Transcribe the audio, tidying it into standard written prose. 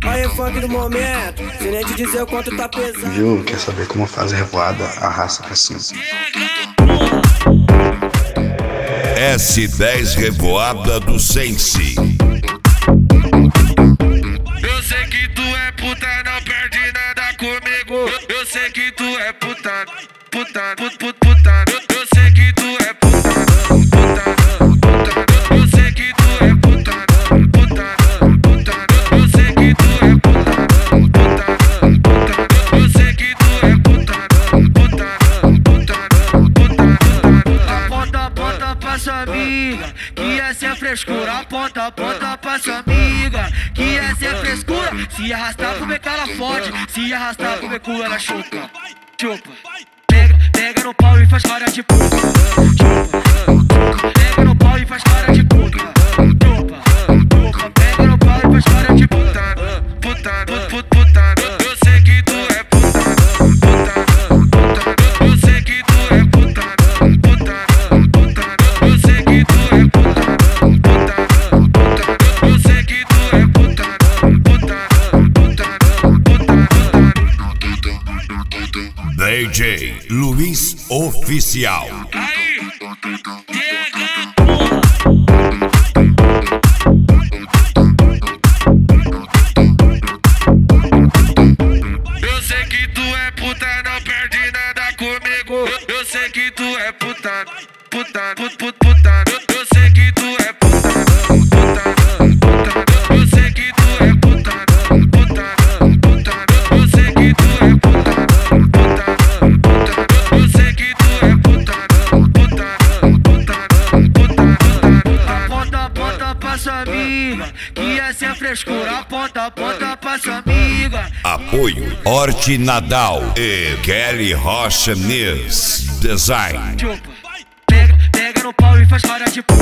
Aí funk do momento, sem nem te dizer o quanto tá pesado. Viu? Quer saber como faz revoada? Arrasta pra cima. S10 Revoada do Sense. Eu sei que tu é puta, não perde nada comigo. Eu sei que tu é puta, puta, puta. Eu sei que tu é puta, puta. Eu sei que tu é puta, puta. Eu sei que tu é puta, puta. Eu sei que tu é puta, puta. Aponta pra sua amiga, que essa é frescura. Aponta pra sua amiga, que essa é frescura. Se arrastar pro beco ela fode, se arrastar pro beco ela chupa. Pega no pau e faz cara de puta. Pega no pau e faz cara de puta. Pega no pau e faz cara de puta. Eu sei que tu é puta. Eu sei que tu é puta. Eu sei que tu é puta. Eu sei que tu é puta. DJ Luiz Oficial. Aí, eu sei que tu é puta, não perde nada comigo. Eu sei que tu é puta, puta. Eu sei que tu é puta, puta. Eu sei que tu é puta, puta. Eu sei que tu é puta, puta. Eu sei que tu é puta, puta. Aponta pra sua amiga, que essa é frescura. Aponta pra sua amiga. Apoio Horti Nadal e Kelly Rocha News Design. Pega no pau e faz cara de puta.